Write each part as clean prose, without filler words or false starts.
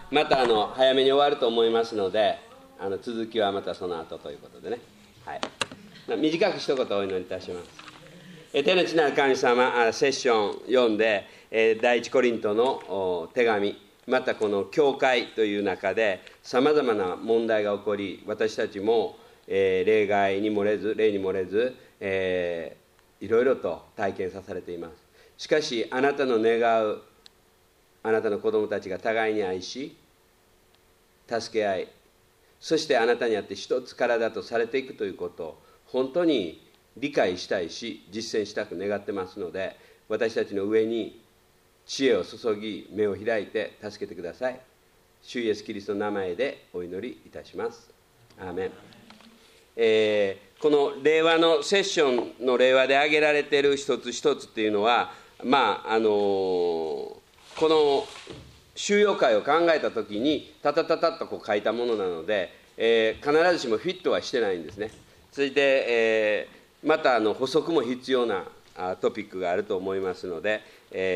また早めに終わると思いますので、続きはまたその後ということでね、はい、短く一言お祈りいたします。天の父なる神様、セッション読んで、第一コリントの手紙、またこの教会という中でさまざまな問題が起こり、私たちも、例に漏れず、いろいろと体験されています。しかしあなたの願うあなたの子供たちが互いに愛し助け合い、そしてあなたにあって一つ体とされていくということを本当に理解したいし実践したく願ってますので、私たちの上に知恵を注ぎ目を開いて助けてください。主イエスキリストの名前でお祈りいたします。アーメン。この令和のセッションの令和で挙げられている一つ一つっていうのは、この収容会を考えたときにタタタタッとこう書いたものなので、必ずしもフィットはしてないんですね。続いて、また補足も必要なトピックがあると思いますので、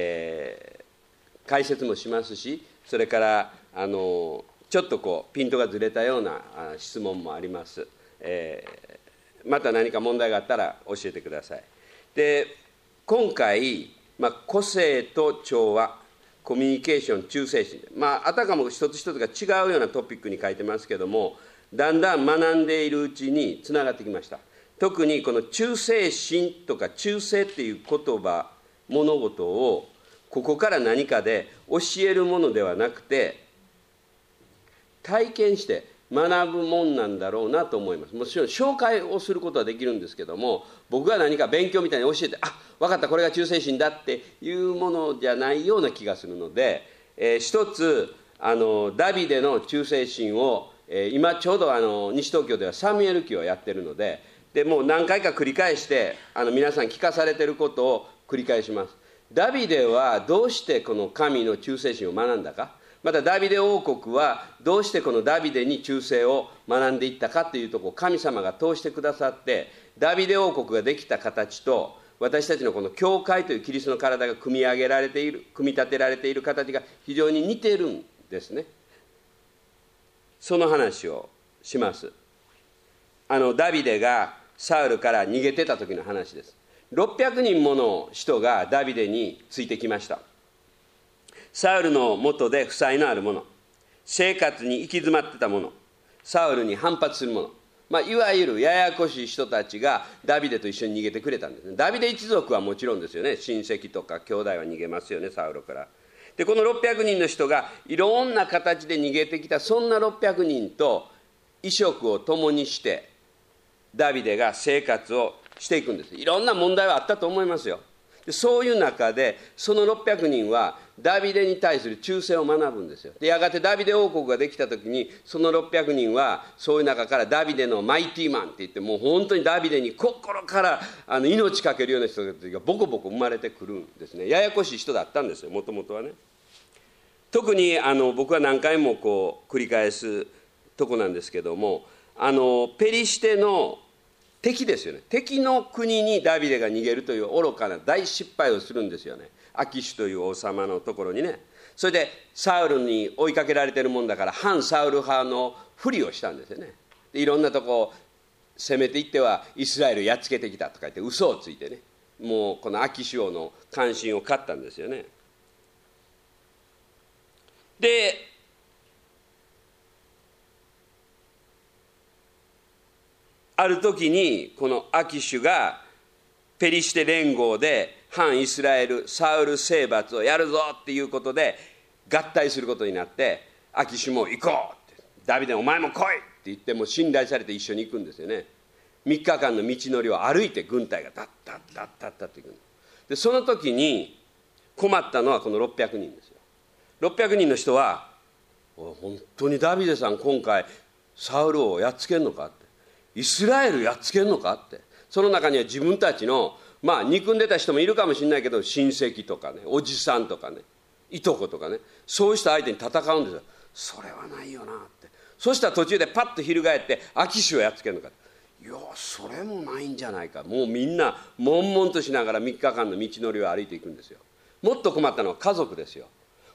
解説もしますし、それからちょっとこうピントがずれたような質問もあります。また何か問題があったら教えてください。で、今回、個性と調和、コミュニケーション、忠誠心、あたかも一つ一つが違うようなトピックに書いてますけども、だんだん学んでいるうちにつながってきました。特にこの忠誠心とか忠誠っていう言葉、物事をここから何かで教えるものではなくて、体験して学ぶもんなんだろうなと思います。もちろん紹介をすることはできるんですけども、僕が何か勉強みたいに教えて、分かった、これが忠誠心だっていうものじゃないような気がするので、一つダビデの忠誠心を、今ちょうど西東京ではサミュエル記をやってるので、もう何回か繰り返して皆さん聞かされていることを繰り返します。ダビデはどうしてこの神の忠誠心を学んだか、またダビデ王国はどうしてこのダビデに忠誠を学んでいったかというところを神様が通してくださって、ダビデ王国ができた形と私たちのこの教会というキリストの体が組み立てられている形が非常に似ているんですね。その話をします。ダビデがサウルから逃げてた時の話です。600人もの人がダビデについてきました。サウルの下で負債のある者、生活に行き詰まってた者、サウルに反発する者、いわゆるややこしい人たちがダビデと一緒に逃げてくれたんですね。ダビデ一族はもちろんですよね。親戚とか兄弟は逃げますよね、サウルから。で、この600人の人がいろんな形で逃げてきた、そんな600人と衣食を共にしてダビデが生活をしていくんです。いろんな問題はあったと思いますよ。で、そういう中でその600人はダビデに対する忠誠を学ぶんですよ。で、やがてダビデ王国ができた時にその600人はそういう中からダビデのマイティーマンって言って、もう本当にダビデに心から命かけるような人たちがボコボコ生まれてくるんですね。ややこしい人だったんですよ、もともとはね。特に僕は何回もこう繰り返すとこなんですけども、ペリシテの敵ですよね。敵の国にダビデが逃げるという愚かな大失敗をするんですよね。アキシュという王様のところにね。それでサウルに追いかけられてるもんだから反サウル派のふりをしたんですよね。で、いろんなとこ攻めていってはイスラエルやっつけてきたとか言って嘘をついてね、もうこのアキシュ王の関心を買ったんですよね。で、ある時にこのアキシュがペリシテ連合で反イスラエルサウル征伐をやるぞっていうことで合体することになって、アキシュも行こうって、ダビデお前も来いって言っても信頼されて一緒に行くんですよね。3日間の道のりを歩いて軍隊がタッタッタッタッタッと行く。で、その時に困ったのはこの600人ですよ。600人の人は本当にダビデさん今回サウルをやっつけんのかって、イスラエルやっつけんのかって。その中には自分たちの憎んでた人もいるかもしれないけど、親戚とかね、おじさんとかね、いとことかね、そういう人相手に戦うんですよ。それはないよなって。そしたら途中でパッと翻ってアキシュをやっつけるのか。いや、それもないんじゃないか。もうみんな悶々としながら3日間の道のりを歩いていくんですよ。もっと困ったのは家族ですよ。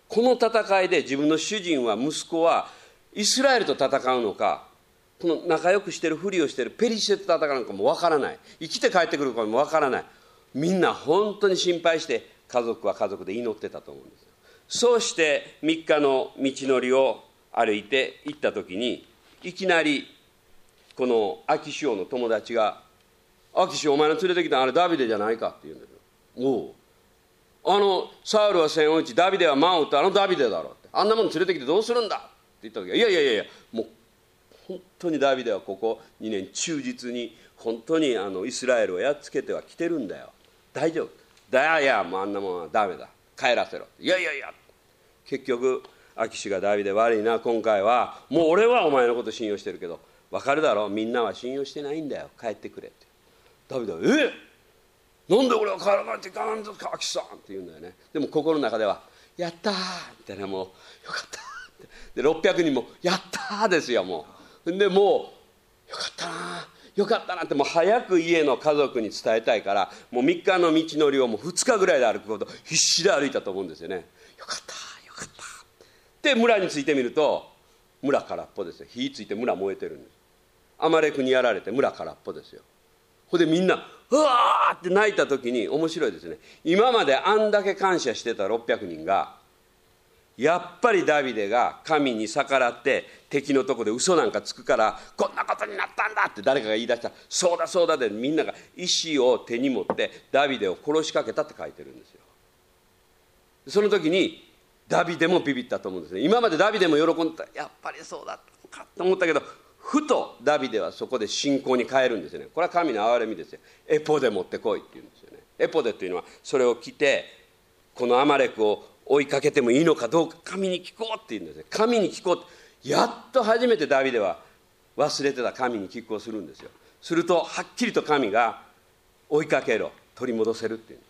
この戦いで自分の主人は、息子はイスラエルと戦うのか、この仲良くしてるふりをしてるペリシテと戦うのかもわからない、生きて帰ってくるかもわからない。みんな本当に心配して家族は家族で祈ってたと思うんですよ。そうして3日の道のりを歩いて行った時に、いきなりこのアキシオの友達が、アキシオお前の連れてきたあれダビデじゃないかって言うんだけど、おう、サウルは千を打ちダビデは万を打ったダビデだろって、あんなもの連れてきてどうするんだって言った時は、いやもう本当にダビデはここ2年忠実に本当にイスラエルをやっつけてはきてるんだよ、大丈夫いやもうあんなもんはダメだ、帰らせろ。いや結局アキシがダビデ悪いな、今回はもう俺はお前のこと信用してるけど分かるだろ、みんなは信用してないんだよ、帰ってくれって。ダビデはなんで俺は帰らないといかないんですかアキシさんって言うんだよね。でも心の中ではやったーみたいな、もうよかったってで600人もやったーですよ。もうでもうよかったなよかったなって、もう早く家の家族に伝えたいから、もう3日の道のりをもう2日ぐらいで歩くこと必死で歩いたと思うんですよね。よかったで村に着いてみると、村空っぽですよ。火ついて村燃えてるんです。アマレクにやられて村空っぽですよ。ほんでみんなうわーって泣いた時に面白いですね。今まであんだけ感謝してた600人が、やっぱりダビデが神に逆らって敵のとこで嘘なんかつくからこんなことになったんだって誰かが言い出した。そうだそうだでみんなが石を手に持ってダビデを殺しかけたって書いてるんですよ。その時にダビデもビビったと思うんですね。今までダビデも喜んでた、やっぱりそうだったかと思ったけど、ふとダビデはそこで信仰に変えるんですよね。これは神の憐れみですよ。エポデ持ってこいって言うんですよね。エポデというのはそれを着てこのアマレクを追いかけてもいいのかどうか神に聞こうって言うんですね。神に聞こうって、やっと初めてダビデは忘れてた神に聞こうするんですよ。するとはっきりと神が追いかけろ、取り戻せるっていうんです。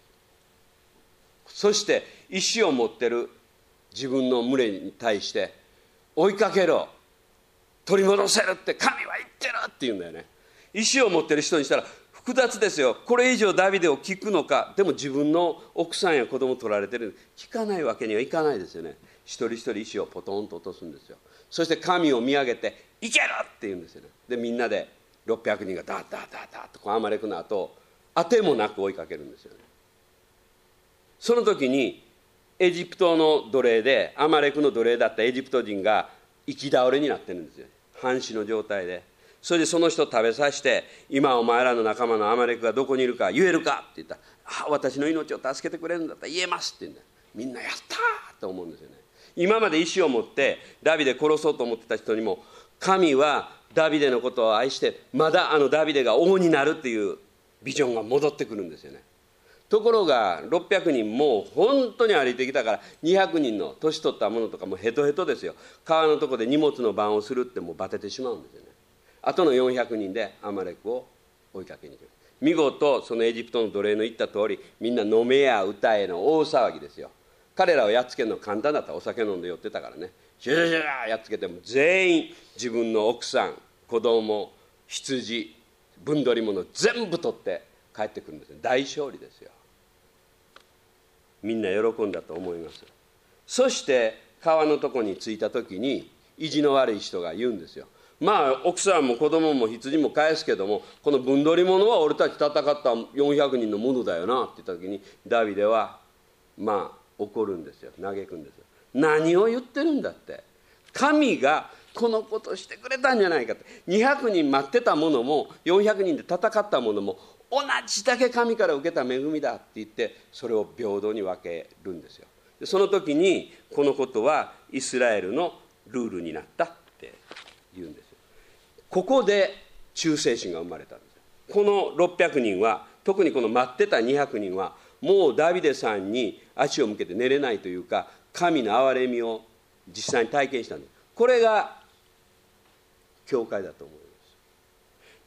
そして石を持ってる自分の群れに対して追いかけろ、取り戻せるって神は言ってるって言うんだよね。石を持ってる人にしたら複雑ですよ。これ以上ダビデを聞くのか。でも自分の奥さんや子供取られてる、聞かないわけにはいかないですよね。一人一人石をポトンと落とすんですよ。そして神を見上げていけるって言うんですよね。でみんなで600人がダーダーダーダーとこうアマレクの後を当てもなく追いかけるんですよね。その時にエジプトの奴隷でアマレクの奴隷だったエジプト人が行き倒れになってるんですよ。半死の状態で。それでその人を食べさせて、今お前らの仲間のアマレクがどこにいるか言えるかって言ったら、私の命を助けてくれるんだったら言えますって言うんだよ。みんなやったーと思うんですよね。今まで意志を持ってダビデ殺そうと思ってた人にも、神はダビデのことを愛してまだダビデが王になるっていうビジョンが戻ってくるんですよね。ところが600人もう本当に歩いてきたから200人の年取ったものとかもヘトヘトですよ。川のとこで荷物の番をするってもうバテてしまうんですよね。あとの400人でアマレクを追いかけに行く。見事そのエジプトの奴隷の言った通り、みんな飲めや歌えの大騒ぎですよ。彼らをやっつけるの簡単だった。お酒飲んで酔ってたからね。シュシュシュやっつけても全員自分の奥さん、子供、羊、分取り物全部取って帰ってくるんですよ。大勝利ですよ。みんな喜んだと思います。そして川のとこに着いた時に意地の悪い人が言うんですよ。まあ奥さんも子供も羊も返すけども、この分取り物は俺たち戦った400人のものだよなって言った時に、ダビデはまあ怒るんですよ。嘆くんですよ。何を言ってるんだって、神がこのことをしてくれたんじゃないかって。200人待ってたものも400人で戦ったものも同じだけ神から受けた恵みだって言って、それを平等に分けるんですよ。でその時にこのことはイスラエルのルールになったって言うんですよ。ここで忠誠心が生まれたんですよ。この600人は、特にこの待ってた200人はもうダビデさんに足を向けて寝れないというか、神の憐れみを実際に体験したんです。これが教会だと思います。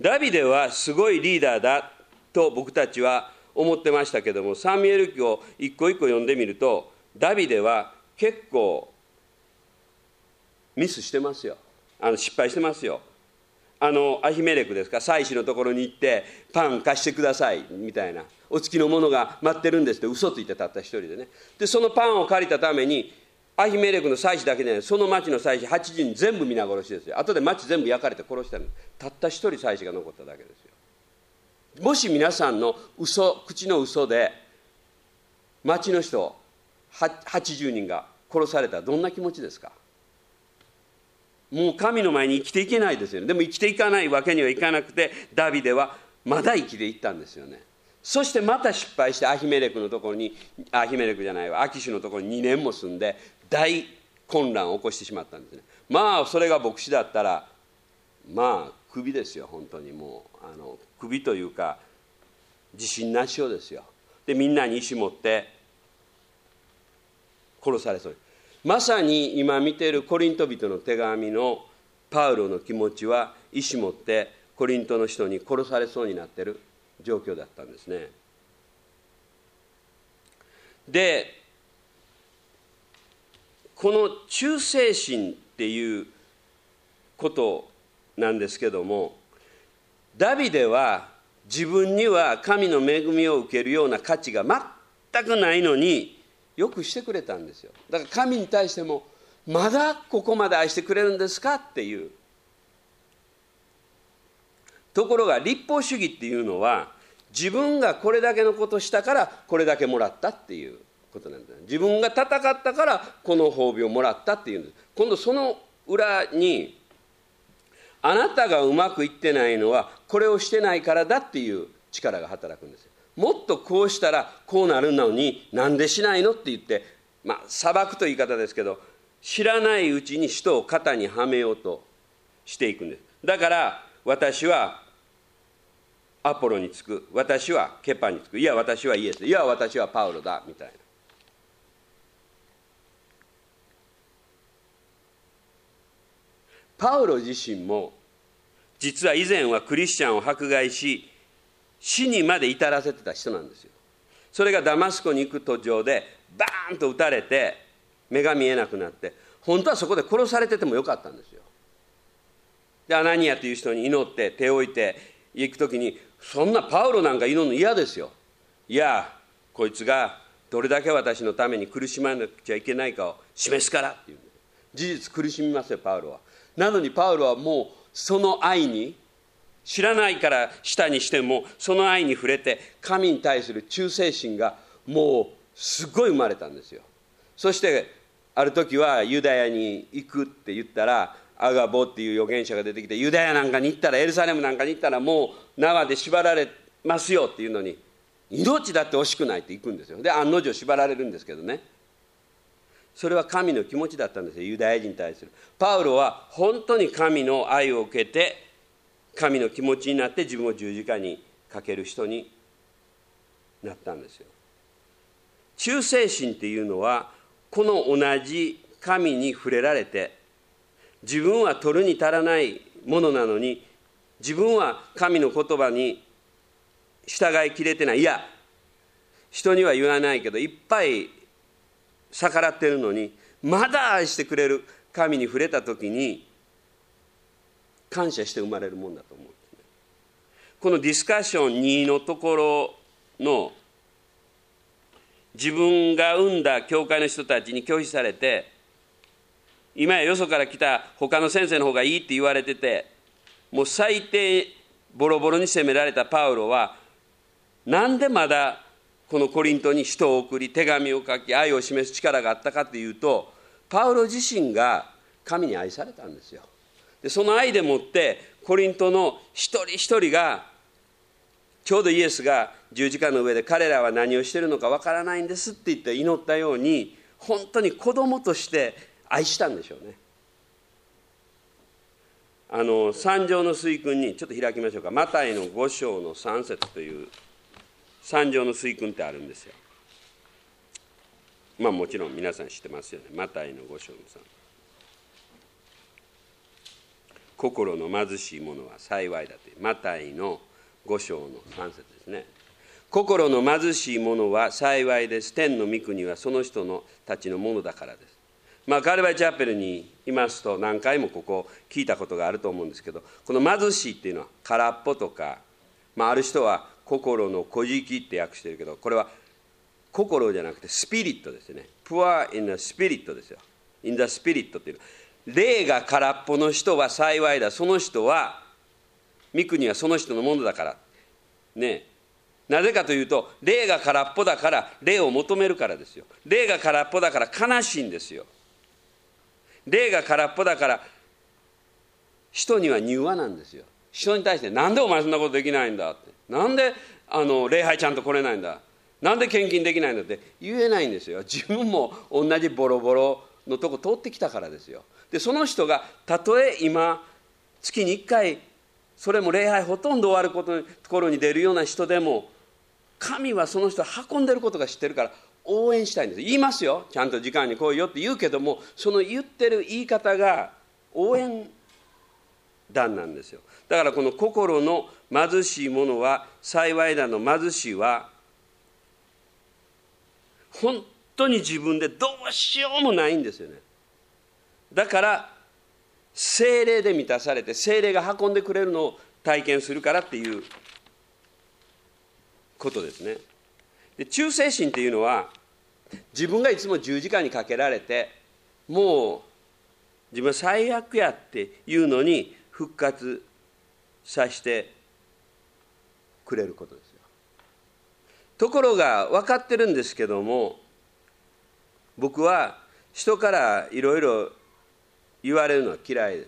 ダビデはすごいリーダーだと僕たちは思ってましたけども、サムエル記を一個一個読んでみると、ダビデは結構ミスしてますよ。失敗してますよ。アヒメレクですか、祭司のところに行ってパン貸してくださいみたいな、お付きの者が待ってるんですって嘘ついてたった一人でね。でそのパンを借りたためにアヒメレクの妻子だけでない、その町の妻子80人全部皆殺しですよ。後で町全部焼かれて殺したの。たった一人妻子が残っただけですよ。もし皆さんの口の嘘で町の人80人が殺されたらどんな気持ちですか。もう神の前に生きていけないですよね。でも生きていかないわけにはいかなくて、ダビデはまだ生きていったんですよね。そしてまた失敗してアヒメレクのところに、アヒメレクじゃないわ、アキシュのところに2年も住んで大混乱を起こしてしまったんですね。まあそれが牧師だったらまあクビですよ。本当にもうクビというか自信なしようですよ。でみんなに石持って殺されそう。まさに今見ているコリント人の手紙のパウロの気持ちは、石持ってコリントの人に殺されそうになっている状況だったんですね。でこの忠誠心っていうことなんですけども、ダビデは自分には神の恵みを受けるような価値が全くないのによくしてくれたんですよ。だから神に対してもまだここまで愛してくれるんですかっていう。ところが律法主義っていうのは、自分がこれだけのことしたからこれだけもらったっていうことなんです。自分が戦ったからこの褒美をもらったっていうんです。今度その裏に、あなたがうまくいってないのはこれをしてないからだっていう力が働くんですよ。もっとこうしたらこうなるのになんでしないのって言って、裁くという言い方ですけど、知らないうちに人を肩にはめようとしていくんです。だから私はアポロにつく、私はケパにつく、いや私はイエス、いや私はパウロだみたいな。パウロ自身も実は以前はクリスチャンを迫害し死にまで至らせてた人なんですよ。それがダマスコに行く途上でバーンと撃たれて目が見えなくなって、本当はそこで殺されててもよかったんですよ。でアナニアという人に祈って手を置いて行くときに、そんなパウロなんか祈るの嫌ですよ。いやこいつがどれだけ私のために苦しまなくちゃいけないかを示すからっていう。事実苦しみますよパウロは。なのにパウロはもうその愛に、知らないからしたにしてもその愛に触れて神に対する忠誠心がもうすごい生まれたんですよ。そしてある時はユダヤに行くって言ったら、アガボっていう預言者が出てきて、ユダヤなんかに行ったら、エルサレムなんかに行ったらもう縄で縛られますよっていうのに、命だって惜しくないって行くんですよ。で案の定縛られるんですけどね。それは神の気持ちだったんですよ、ユダヤ人に対する。パウロは本当に神の愛を受けて、神の気持ちになって自分を十字架にかける人になったんですよ。忠誠心っていうのは、この同じ神に触れられて、自分は取るに足らないものなのに、自分は神の言葉に従いきれてない、いや人には言わないけどいっぱい逆らってるのに、まだ愛してくれる神に触れた時に感謝して生まれるもんだと思うんですね。このディスカッション2のところの、自分が生んだ教会の人たちに拒否されて、今やよそから来た他の先生の方がいいって言われてて、もう最低ボロボロに責められたパウロは、なんでまだこのコリントに人を送り手紙を書き愛を示す力があったかというと、パウロ自身が神に愛されたんですよ。でその愛でもってコリントの一人一人が、ちょうどイエスが十字架の上で彼らは何をしているのかわからないんですって言って祈ったように、本当に子供として愛したんでしょうね。三条の水訓にちょっと開きましょうか。マタイの5章の3節という三条の水訓ってあるんですよ。もちろん皆さん知ってますよね。マタイの5章の3。心の貧しい者は幸いだという、マタイの5章の3節ですね。心の貧しい者は幸いです。天の御国はその人のたちのものだからです。カルバリチャペルにいますと何回もここ聞いたことがあると思うんですけど、この貧しいっていうのは空っぽとか、ある人は心の小じって訳してるけど、これは心じゃなくてスピリットですね。 poor in the spirit ですよ。in the spirit っていうのは、霊が空っぽの人は幸いだ。その人は、御国はその人のものだから。ね。なぜかというと、霊が空っぽだから、霊を求めるからですよ。霊が空っぽだから悲しいんですよ。霊が空っぽだから、人には柔和なんですよ。人に対して、なんでお前そんなことできないんだって。なんで礼拝ちゃんと来れないんだ。なんで献金できないんだって言えないんですよ。自分も同じボロボロのとこ通ってきたからですよ。で、その人がたとえ今月に1回それも礼拝ほとんど終わるところに出るような人でも、神はその人を運んでることが知ってるから応援したいんです。言いますよ、ちゃんと時間に来いよって言うけども、その言ってる言い方が応援団なんですよ。だからこの心の貧しい者は幸いだの貧しいは、本当に自分でどうしようもないんですよね。だから聖霊で満たされて、聖霊が運んでくれるのを体験するからっていうことですね。で、忠誠心っていうのは、自分がいつも十字架にかけられて、もう自分は最悪やっていうのに復活させてくれることですよ。ところが分かってるんですけども、僕は人からいろいろ言われるのは嫌いです。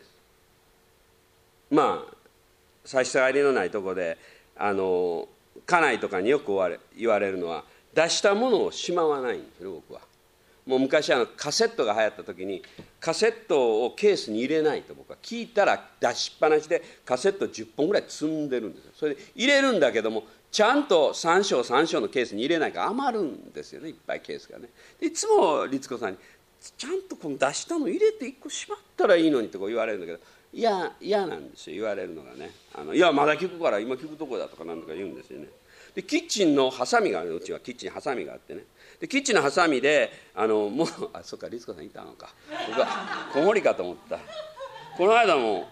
まあ差し障りのないところで家内とかによく言われるのは、出したものをしまわないんですよ、僕は。もう昔カセットが流行った時に、カセットをケースに入れないと僕は聞いたら出しっぱなしでカセット10本ぐらい積んでるんですよ。それで入れるんだけども、ちゃんと3章3章のケースに入れないから余るんですよね、いっぱいケースがね。でいつも律子さんに、ちゃんとこの出したの入れて1個しまったらいいのにってこう言われるんだけど、嫌なんですよ、言われるのがね。いやまだ聞くから、今聞くとこだとかなんとか言うんですよね。でキッチンのハサミがある、うちはキッチンハサミがあってね。でキッチンのハサミでもうそっか、律子さんいたのか、僕は子守かと思った。この間も「いやー!」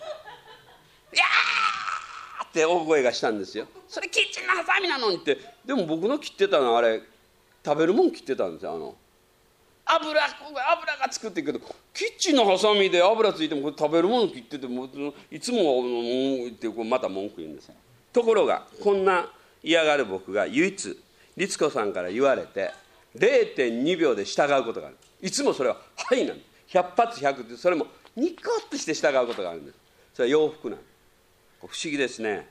って大声がしたんですよ。それキッチンのハサミなのにって。でも僕の切ってたのはあれ食べるもん切ってたんですよ。油がつくって言うけど、キッチンのハサミで油ついてもこれ食べるもの切っててもいつも言ってまた文句言うんですよ。ところがこんな嫌がる僕が唯一律子さんから言われて 0.2 秒で従うことがある。いつもそれは「はい」なんです。100発100って、それもニコッとして従うことがあるんです。それは洋服なんです。不思議ですね。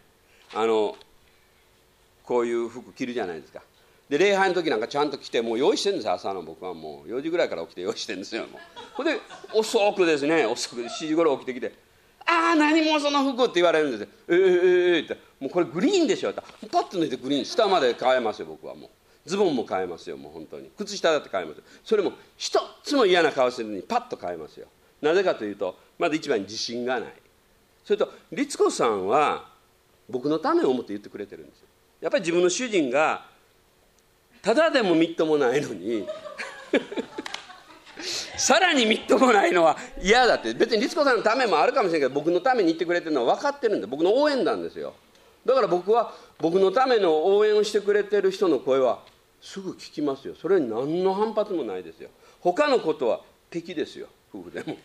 こういう服着るじゃないですか。で礼拝の時なんかちゃんと着てもう用意してるんですよ。朝の僕はもう4時ぐらいから起きて用意してるんですよ。もうこれで遅くですね、遅く7時頃起きてきて「ああ何もその服」って言われるんですよ。って「もうこれグリーンでしょ」ってパッと抜いてグリーン下まで変えますよ。僕はもうズボンも変えますよ。もう本当に靴下だって変えますよ。それも一つも嫌な顔してるのにパッと変えますよ。なぜかというと、まず一番に自信がない。それと律子さんは僕のためを思って言ってくれてるんですよ。やっぱり自分の主人がただでもみっともないのにさらにみっともないのは嫌だって。別に律子さんのためもあるかもしれないけど、僕のために言ってくれてるのは分かってるんで、僕の応援なんですよ。だから僕は僕のための応援をしてくれてる人の声はすぐ聞きますよ。それに何の反発もないですよ。他のことは敵ですよ、夫婦でも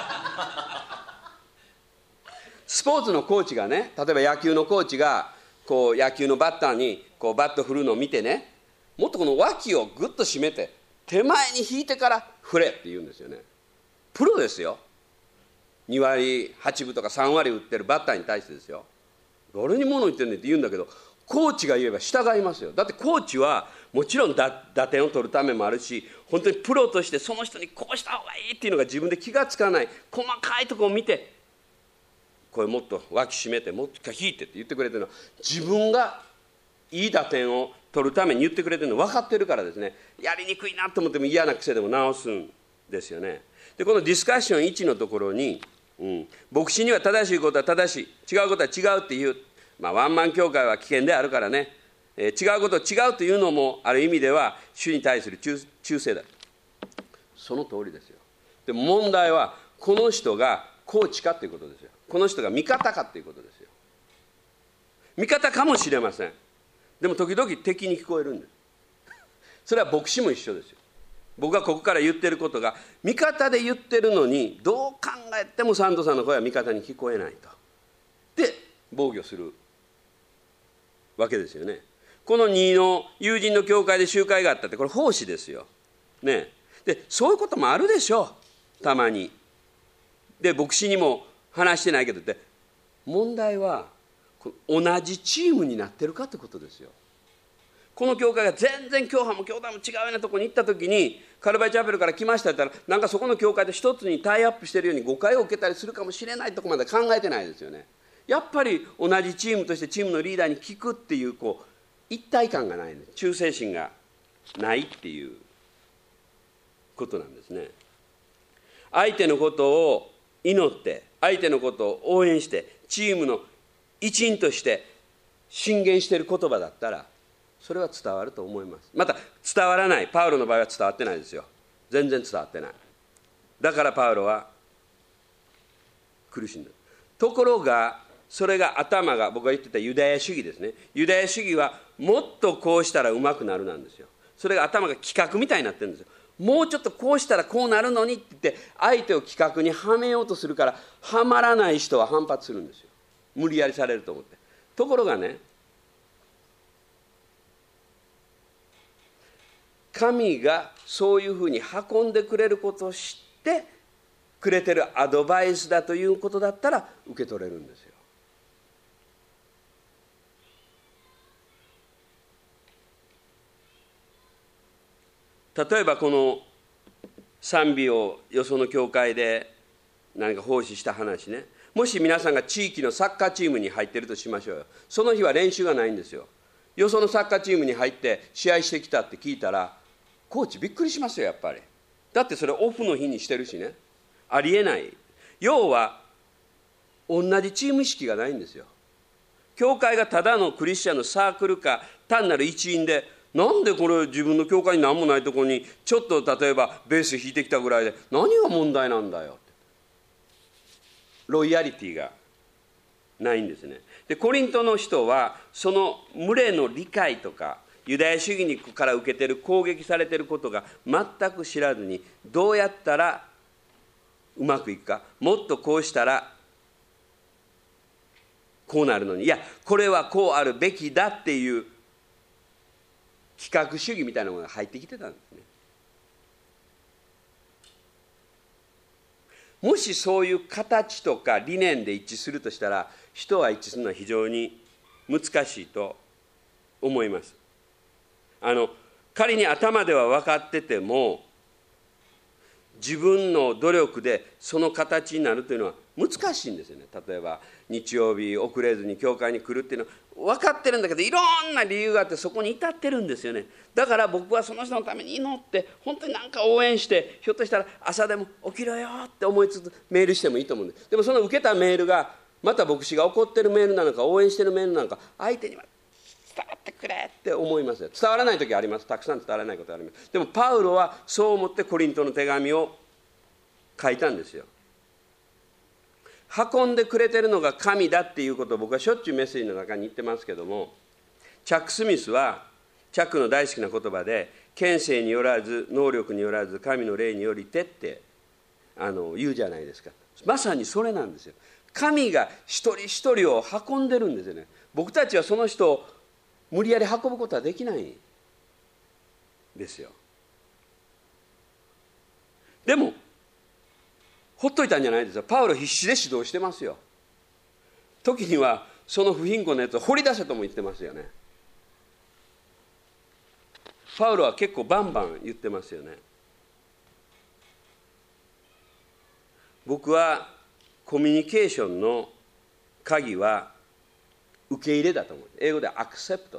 スポーツのコーチがね、例えば野球のコーチがこう野球のバッターにこうバット振るのを見てね、もっとこの脇をグッと締めて手前に引いてから振れって言うんですよね。プロですよ。2割8分とか3割打ってるバッターに対してですよ。誰に物言ってんねんって言うんだけど、コーチが言えば従いますよ。だってコーチはもちろん打点を取るためもあるし、本当にプロとしてその人にこうした方がいいっていうのが自分で気がつかない、細かいところを見て、これもっと脇締めてもっと引いてって言ってくれてるのは、自分がいい打点を取るために言ってくれてるの分かってるからですね。やりにくいなと思っても嫌な癖でも直すんですよね。でこのディスカッション1のところに、牧師には正しいことは正しい、違うことは違うっていう、ワンマン教会は危険であるからね、違うことを違うというのもある意味では主に対する忠誠だ。その通りですよ。でも問題はこの人がコーチかということですよ。この人が味方かということですよ。味方かもしれません。でも時々敵に聞こえるんです。それは牧師も一緒ですよ。 僕がここから言ってることが味方で言ってるのに、どう考えてもサンドさんの声は味方に聞こえないと。で防御するわけですよね。この2の友人の教会で集会があったって、これ奉仕ですよ。ね。でそういうこともあるでしょう、たまに。で牧師にも話してないけどって、問題は同じチームになってるかってことですよ。この教会が全然教派も教団も違うようなところに行った時に、カルバイチャペルから来ましたって言ったら、なんかそこの教会と一つにタイアップしてるように誤解を受けたりするかもしれないところまで考えてないですよね。やっぱり同じチームとしてチームのリーダーに聞くっていう一体感がない、忠誠心がないっていうことなんですね。相手のことを祈って、相手のことを応援して、チームの一員として進言している言葉だったら、それは伝わると思います。また伝わらない、パウロの場合は伝わってないですよ。全然伝わってない。だからパウロは苦しんだ。ところがそれが頭が、僕が言ってたユダヤ主義ですね。ユダヤ主義はもっとこうしたらうまくなるなんですよ。それが頭が企画みたいになってるんですよ。もうちょっとこうしたらこうなるのにって言って相手を企画にはめようとするから、はまらない人は反発するんですよ。無理やりされると思って。ところがね、神がそういうふうに運んでくれることを知ってくれてるアドバイスだということだったら受け取れるんですよ。例えばこの賛美をよその教会で何か奉仕した話ね、もし皆さんが地域のサッカーチームに入っているとしましょうよ。その日は練習がないんですよ。よそのサッカーチームに入って試合してきたって聞いたら、コーチびっくりしますよ、やっぱり。だってそれオフの日にしてるしね。ありえない。要は同じチーム意識がないんですよ。教会がただのクリスチャンのサークルか単なる一員で、なんでこれ自分の教会に何もないところにちょっと例えばベース弾いてきたぐらいで何が問題なんだよって、ロイヤリティがないんですね。でコリントの人はその群れの理解とかユダヤ主義から受けてる攻撃されてることが全く知らずに、どうやったらうまくいくか、もっとこうしたらこうなるのに、いやこれはこうあるべきだっていう企画主義みたいなものが入ってきてたんですね。もしそういう形とか理念で一致するとしたら、人は一致するのは非常に難しいと思います。仮に頭では分かってても、自分の努力でその形になるというのは難しいんですよね。例えば日曜日遅れずに教会に来るっていうのは分かってるんだけど、いろんな理由があってそこに至ってるんですよね。だから僕はその人のために祈って、本当に何か応援して、ひょっとしたら朝でも起きろよって思いつつメールしてもいいと思うんです。でもその受けたメールがまた牧師が怒ってるメールなのか応援してるメールなのか、相手には伝わってくれって思いますよ。伝わらない時あります。たくさん伝わらないことあります。でもパウロはそう思ってコリントの手紙を書いたんですよ。運んでくれてるのが神だっていうことを僕はしょっちゅうメッセージの中に言ってますけども、チャック・スミスはチャックの大好きな言葉で、権勢によらず能力によらず神の霊によりてって言うじゃないですか。まさにそれなんですよ。神が一人一人を運んでるんですよね。僕たちはその人を無理やり運ぶことはできないんですよ。でもほっといたんじゃないですよ。パウロ必死で指導してますよ。時にはその不貧困のやつを掘り出せとも言ってますよね。パウロは結構バンバン言ってますよね。僕はコミュニケーションの鍵は受け入れだと思う。英語でアクセプト。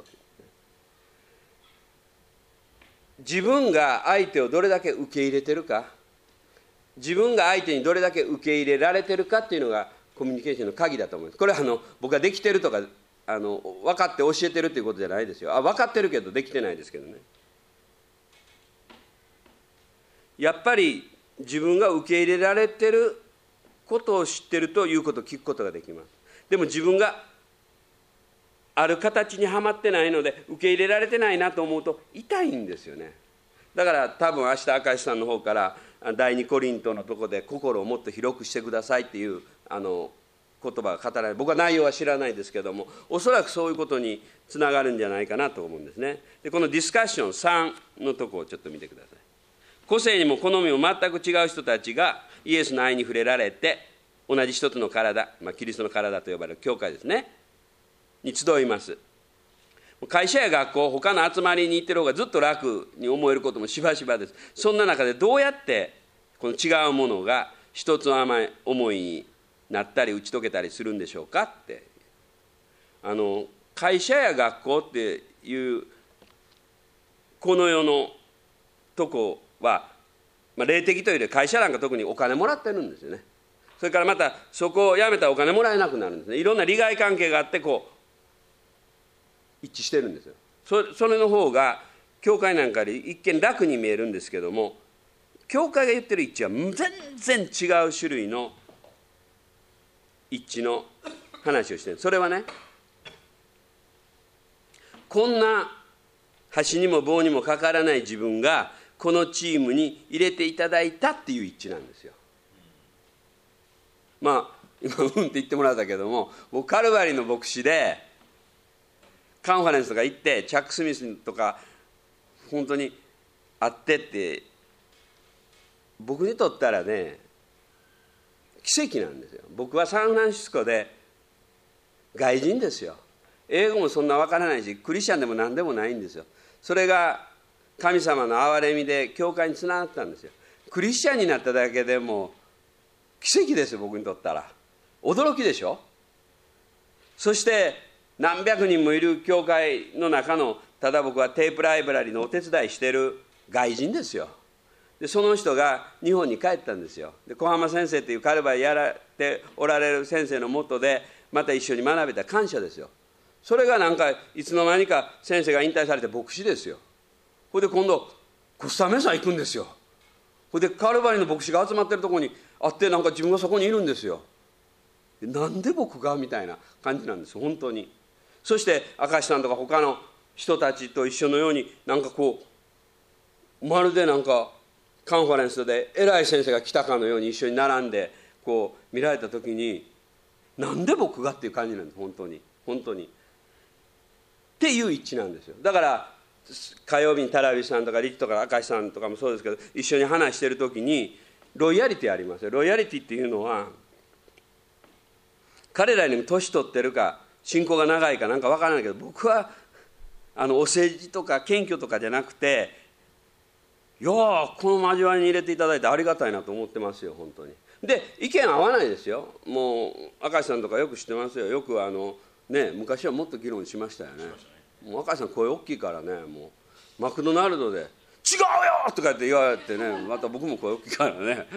自分が相手をどれだけ受け入れてるか、自分が相手にどれだけ受け入れられてるかっていうのがコミュニケーションの鍵だと思います。これは僕ができてるとか分かって教えてるっていうことじゃないですよ。分かってるけどできてないですけどね。やっぱり自分が受け入れられてることを知ってるということを聞くことができます。でも自分がある形にはまってないので受け入れられてないなと思うと痛いんですよね。 だから多分明日明石さんの方から第二コリントのところで心をもっと広くしてくださいっていう言葉が語られ、僕は内容は知らないですけども、おそらくそういうことにつながるんじゃないかなと思うんですね。でこのディスカッション3のところをちょっと見てください。個性にも好みも全く違う人たちがイエスの愛に触れられて、同じ一つの体、キリストの体と呼ばれる教会ですねに集います。会社や学校、他の集まりに行ってる方がずっと楽に思えることもしばしばです。そんな中でどうやってこの違うものが一つの思いになったり打ち解けたりするんでしょうかって。会社や学校っていうこの世のとこは、霊的というより会社なんか特にお金もらってるんですよね。それからまたそこを辞めたらお金もらえなくなるんですね。いろんな利害関係があって一致してるんですよ。それの方が教会なんかで一見楽に見えるんですけども、教会が言ってる一致は全然違う種類の一致の話をしている。それはね、こんな箸にも棒にもかからない自分がこのチームに入れていただいたっていう一致なんですよ。今って言ってもらったけども、僕カルバリーの牧師でカンファレンスとか行ってチャック・スミスとか本当に会ってって、僕にとったらね奇跡なんですよ。僕はサンフランシスコで外人ですよ。英語もそんな分からないしクリスチャンでも何でもないんですよ。それが神様の憐れみで教会につながったんですよ。クリスチャンになっただけでも奇跡ですよ、僕にとったら。驚きでしょ。そして何百人もいる教会の中の、ただ僕はテープライブラリのお手伝いしてる外人ですよ。でその人が日本に帰ったんですよ。で小浜先生というカルバリやられておられる先生のもとでまた一緒に学べた感謝ですよ。それがなんかいつの間にか先生が引退されて牧師ですよ。ほいで今度コスタメサ行くんですよ。ほいでカルバリの牧師が集まってるところに会って、なんか自分がそこにいるんですよ。なんで僕がみたいな感じなんです本当に。そして明石さんとか他の人たちと一緒のように、なんかまるでなんかカンファレンスで偉い先生が来たかのように一緒に並んで見られた時に、なんで僕がっていう感じなんです本当に本当にっていう一致なんですよ。だから火曜日にタラビさんとかリキとか明石さんとかもそうですけど、一緒に話してる時にロイヤリティありますよ。ロイヤリティっていうのは、彼らにも年取ってるか信仰が長いかなんか分からないけど、僕はお世辞とか謙虚とかじゃなくて、いやこの交わりに入れていただいてありがたいなと思ってますよ本当に。で意見合わないですよ。もう明石さんとかよく知ってますよ。よく昔はもっと議論しましたよね。もう明石さん声大きいからね、もうマクドナルドで「違うよ!」とかって言われてね、また僕も声大きいからね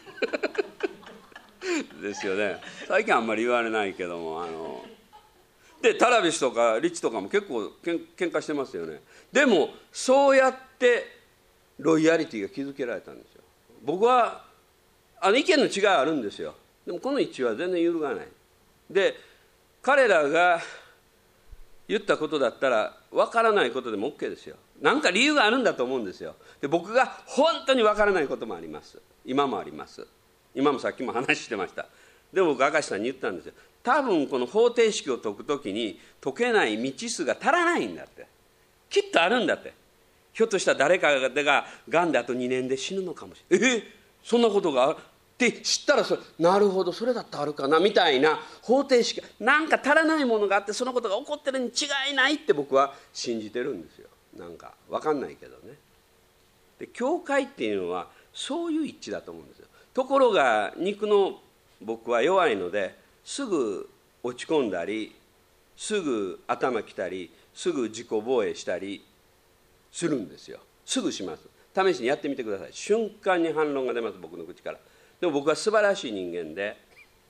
ですよね。最近あんまり言われないけども、でタラビスとかリッチとかも結構喧嘩してますよね。でもそうやってロイヤリティが築けられたんですよ。僕は意見の違いはあるんですよ。でもこの一致は全然揺るがない。で彼らが言ったことだったら分からないことでも OK ですよ。何か理由があるんだと思うんですよ。で僕が本当に分からないこともあります。今もあります。今もさっきも話してました。でも僕明石さんに言ったんですよ。多分この方程式を解くときに解けない未知数が足らないんだって。きっとあるんだって。ひょっとしたら誰かががんであと2年で死ぬのかもしれない。そんなことがあるって知ったら、なるほどそれだってあるかなみたいな方程式、なんか足らないものがあってそのことが起こってるに違いないって僕は信じてるんですよ。なんか分かんないけどね。で教会っていうのはそういう一致だと思うんですよ。ところが肉の僕は弱いのですぐ落ち込んだり、すぐ頭きたり、すぐ自己防衛したりするんですよ。すぐします。試しにやってみてください。瞬間に反論が出ます、僕の口から。でも僕は素晴らしい人間で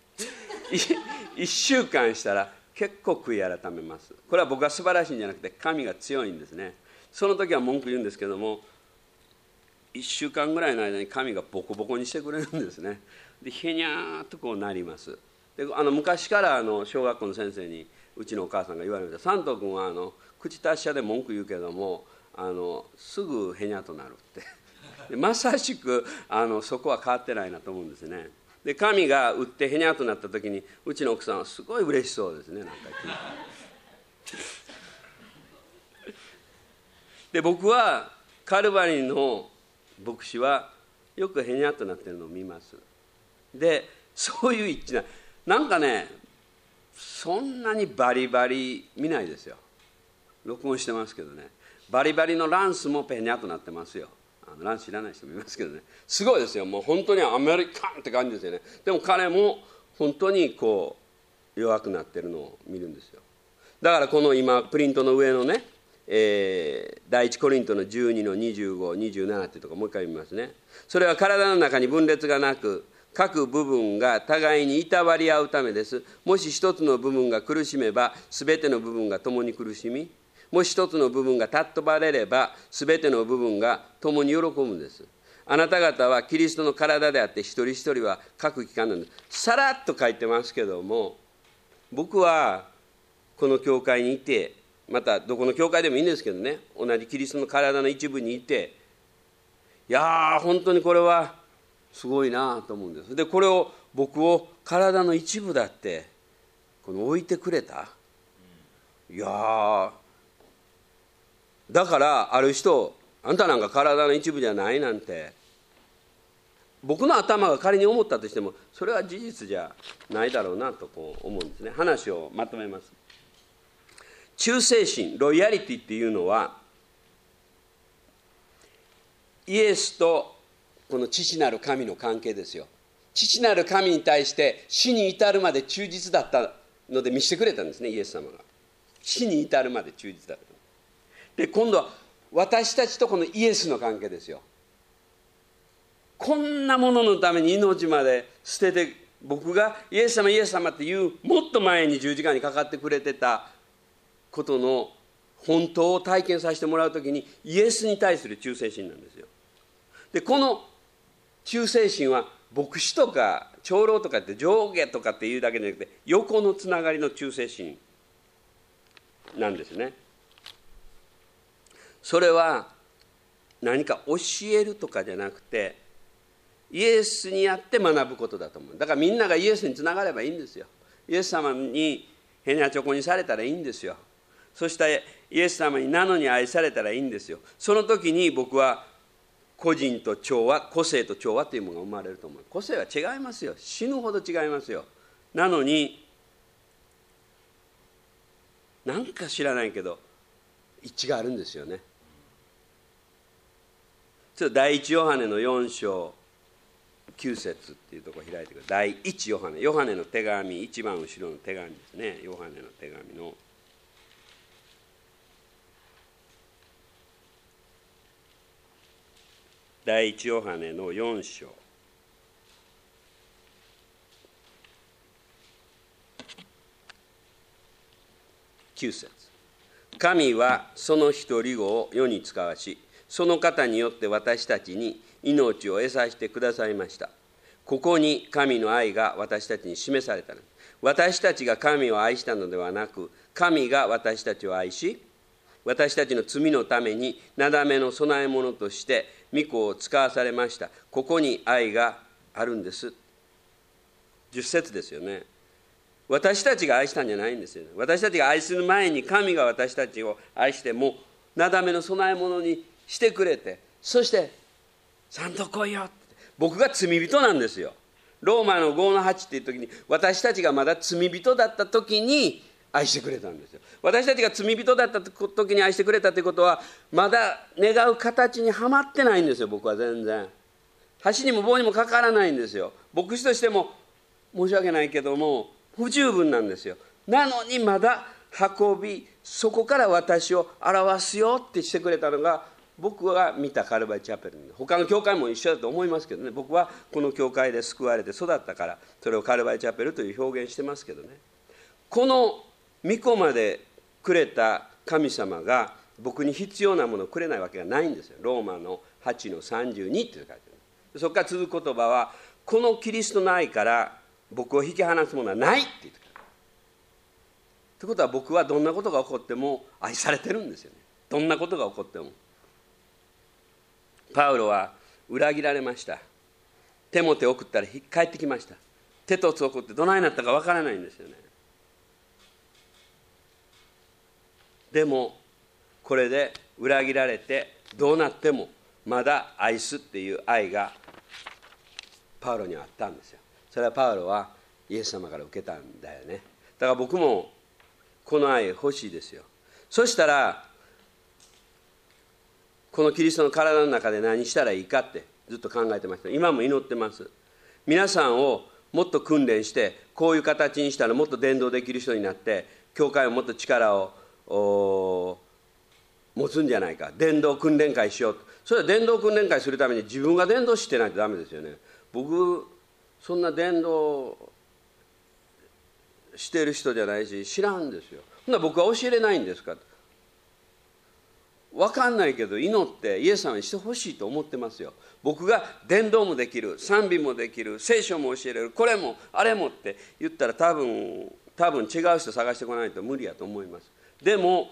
1週間したら結構悔い改めます。これは僕が素晴らしいんじゃなくて神が強いんですね。その時は文句言うんですけども、1週間ぐらいの間に神がボコボコにしてくれるんですね。でへにゃーっとなります。で昔から小学校の先生にうちのお母さんが言われました。三藤君は口達者で文句言うけどもすぐへにゃとなるってまさしくそこは変わってないなと思うんですね。で神が打ってへにゃとなった時にうちの奥さんはすごい嬉しそうですね。なんか聞いてで僕はカルバリの牧師はよくへにゃとなってるのを見ます。でそういう一致なんかね、そんなにバリバリ見ないですよ。録音してますけどね、バリバリのランスもペニャとなってますよ。ランス知らない人もいますけどね、すごいですよ。もう本当にアメリカンって感じですよね。でも彼も本当にこう弱くなってるのを見るんですよ。だからこの今プリントの上のね、第一コリントの12の25、27っていうところもう一回見ますね。それは体の中に分裂がなく各部分が互いにいたわり合うためです。もし一つの部分が苦しめばすべての部分が共に苦しみ、もし一つの部分が尊ばれればすべての部分が共に喜ぶんです。あなた方はキリストの体であって一人一人は各機関なんです。さらっと書いてますけども、僕はこの教会にいて、またどこの教会でもいいんですけどね、同じキリストの体の一部にいて、いやー本当にこれはすごいなと思うんです。でこれを僕を体の一部だってこの置いてくれた。いやーだからある人、あんたなんか体の一部じゃないなんて僕の頭が仮に思ったとしてもそれは事実じゃないだろうなとこう思うんですね。話をまとめます。忠誠心、ロイヤリティっていうのはイエスとこの父なる神の関係ですよ。父なる神に対して死に至るまで忠実だったので見せてくれたんですね、イエス様が。死に至るまで忠実だった。で今度は私たちとこのイエスの関係ですよ。こんなもののために命まで捨てて、僕がイエス様イエス様っていうもっと前に十字架にかかってくれてたことの本当を体験させてもらうときにイエスに対する忠誠心なんですよ。でこの忠誠心は牧師とか長老とかって上下とかっていうだけじゃなくて横のつながりの忠誠心なんですね。それは何か教えるとかじゃなくてイエスにあって学ぶことだと思う。だからみんながイエスにつながればいいんですよ。イエス様にへにゃちょこにされたらいいんですよ。そしてイエス様になのに愛されたらいいんですよ。その時に僕は個人と調和、個性と調和というものが生まれると思う。個性は違いますよ。死ぬほど違いますよ。なのになんか知らないけど一致があるんですよね。ちょっと第一ヨハネの4章9節っていうところを開いてください。第一ヨハネの手紙、一番後ろの手紙ですね。ヨハネの手紙の第一ヨハネの4章9節。神はその一人子を世に使わし、その方によって私たちに命を得させてくださいました。ここに神の愛が私たちに示されたの。私たちが神を愛したのではなく、神が私たちを愛し、私たちの罪のためになだめの供え物として御子を使わされました。ここに愛があるんです。10節ですよね。私たちが愛したんじゃないんですよ。私たちが愛する前に神が私たちを愛してもなだめの供え物にしてくれて、そしてちゃんと来いよって。僕が罪人なんですよ。ローマの5の8っていう時に私たちがまだ罪人だった時に愛してくれたんですよ。私たちが罪人だった時に愛してくれたということはまだ願う形にはまってないんですよ。僕は全然箸にも棒にもかからないんですよ。牧師としても申し訳ないけども不十分なんですよ。なのにまだ運び、そこから私を表すよってしてくれたのが僕が見たカルバリーチャペル。他の教会も一緒だと思いますけどね。僕はこの教会で救われて育ったからそれをカルバリーチャペルという表現してますけどね。この御子までくれた神様が僕に必要なものをくれないわけがないんですよ。ローマの8の32って書いてある。そこから続く言葉はこのキリストの愛から僕を引き離すものはないって言ってくる。ということは僕はどんなことが起こっても愛されてるんですよね。どんなことが起こっても。 パウロは裏切られました。テモテを送ったら帰ってきました。テトツを送ってどないなったかわからないんですよね。でもこれで裏切られてどうなってもまだ愛すっていう愛がパウロにはあったんですよ。それはパウロはイエス様から受けたんだよね。だから僕もこの愛欲しいですよ。そしたらこのキリストの体の中で何したらいいかってずっと考えてました。今も祈ってます。皆さんをもっと訓練してこういう形にしたらもっと伝道できる人になって教会をもっと力を持つんじゃないか。伝道訓練会しようと。それは伝道訓練会するために自分が伝道してないとダメですよね。僕そんな伝道してる人じゃないし知らんですよ。ほんなら僕は教えれないんですか。分かんないけど祈ってイエス様にしてほしいと思ってますよ。僕が伝道もできる、賛美もできる、聖書も教えれる、これもあれもって言ったら多分違う人探してこないと無理やと思います。でも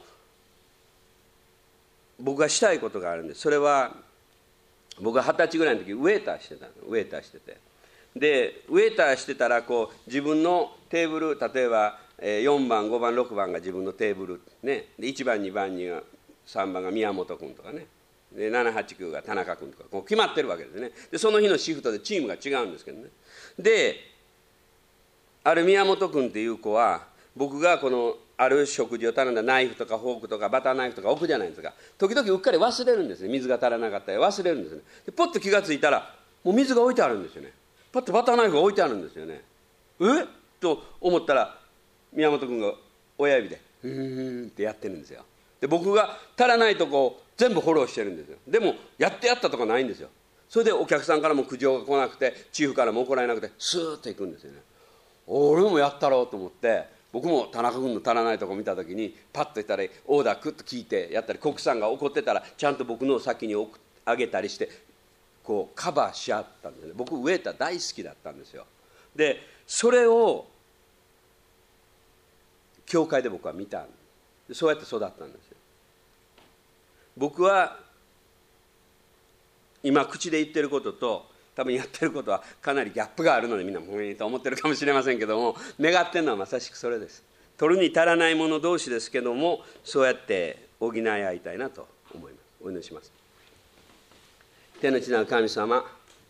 僕がしたいことがあるんです。それは僕が20歳ぐらいの時ウェーターしてたの。ウェーターしてて、でウェーターしてたらこう自分のテーブル、例えば4番5番6番が自分のテーブルね、で1番2番には3番が宮本君とかね、で789が田中君とかこう決まってるわけですね。でその日のシフトでチームが違うんですけどね。である宮本君っていう子は僕がこのある食事を頼んだナイフとかフォークとかバターナイフとか置くじゃないですか。時々うっかり忘れるんですね。水が足らなかったり忘れるんですね。でポッと気がついたらもう水が置いてあるんですよね。パッとバターナイフが置いてあるんですよね。と思ったら宮本君が親指でってやってるんですよ。で僕が足らないとこを全部フォローしてるんですよ。でもやったとかないんですよ。それでお客さんからも苦情が来なくてチーフからも怒られなくてスーッといくんですよね。俺もやったろうと思って僕も田中君の足らないとこ見た時にパッと言ったらオーダークッと聞いてやったり、国産が怒ってたらちゃんと僕のを先にあげたりしてこうカバーし合ったんですね。僕ウェーター大好きだったんですよ。でそれを教会で僕は見たんで、そうやって育ったんですよ。僕は今口で言ってることと多分やってることはかなりギャップがあるのでみんなもういいと思ってるかもしれませんけども、願ってるのはまさしくそれです。取るに足らない者同士ですけども、そうやって補い合いたいなと思います。お祈りします。天の地なる神様、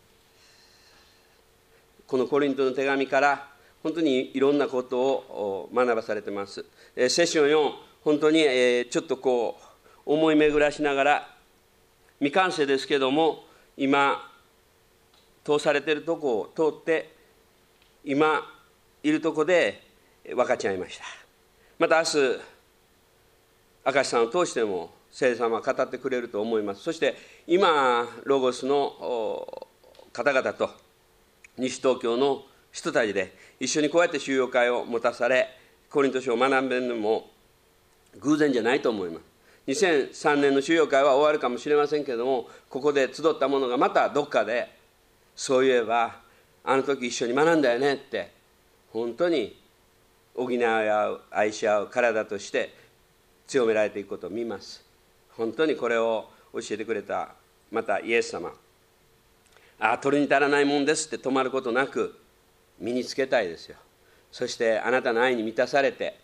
このコリントの手紙から本当にいろんなことを学ばされてます。セッション4、本当にちょっとこう思い巡らしながら未完成ですけども今通されているとこを通って今いるとこで分かち合いました。また明日明石さんを通しても聖霊様は語ってくれると思います。そして今ロゴスの方々と西東京の人たちで一緒にこうやって収容会を持たされコリント書を学んでいるのも偶然じゃないと思います。2003年の収容会は終わるかもしれませんけれども、ここで集ったものがまたどっかでそういえばあの時一緒に学んだよねって本当に補い合う愛し合う体として強められていくことを見ます。本当にこれを教えてくれたまたイエス様、取るに足らないもんですって止まることなく身につけたいですよ。そしてあなたの愛に満たされて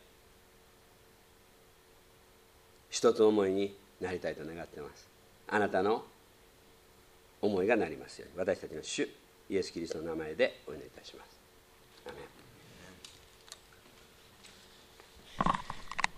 一つ思いになりたいと願っています。あなたの思いがなりますように、私たちの主イエス・キリストの名前でお祈りいたします。アメン。